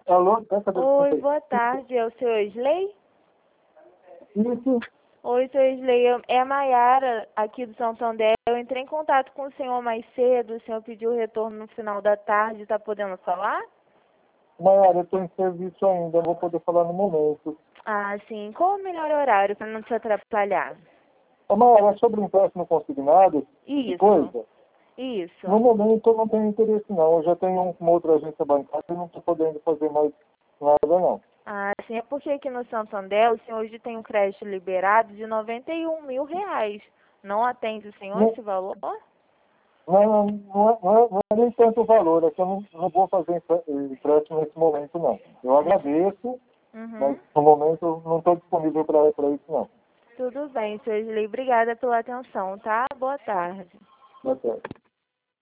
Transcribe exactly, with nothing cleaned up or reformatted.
Alô, quer saber Oi, se boa tarde. É o senhor Isley? Isso. Oi, senhor Isley. Eu- É a Maiara, aqui do Santander. Eu entrei em contato com o senhor mais cedo. O senhor pediu retorno no final da tarde. Está podendo falar? Maiara, eu estou em serviço ainda, não vou poder falar no momento. Ah, sim. Qual o melhor horário para não te atrapalhar? Ô, Maiara, é sobre o empréstimo consignado, de Isso. coisa, Isso. no momento eu não tenho interesse não. Eu já tenho uma outra agência bancária e não estou podendo fazer mais nada não. Ah, sim. É porque aqui no Santander o senhor hoje tem um crédito liberado de noventa e um mil reais. Não atende o senhor Não, esse valor? não, não, não, é, não é- não é nem tanto o valor, é que eu não, não vou fazer empre- empréstimo nesse momento não. Eu agradeço, mas Uhum. no momento eu não estou disponível para isso não. Tudo bem, senhor Isley. Obrigada pela atenção, tá? Boa tarde. Tá certo.